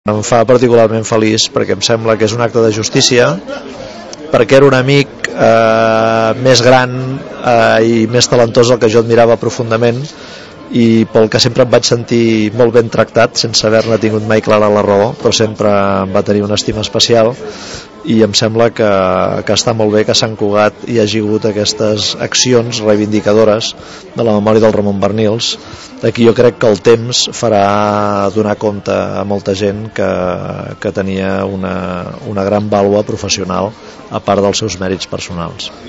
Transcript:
Em fa particularment feliç perquè em sembla que és un acte de justícia, perquè era un amic més gran i més talentós del que jo admirava profundament i pel que sempre em vaig sentir molt ben tractat sense haver-ne tingut mai clara la raó, però sempre em va tenir una estima especial i em sembla que està molt bé que a Sant Cugat hi hagi hagut aquestes accions reivindicadores de la memòria del Ramon Barnils. Aquí jo crec que el temps farà donar compte a molta gent que tenia una gran vàlua professional a part dels seus mèrits personals.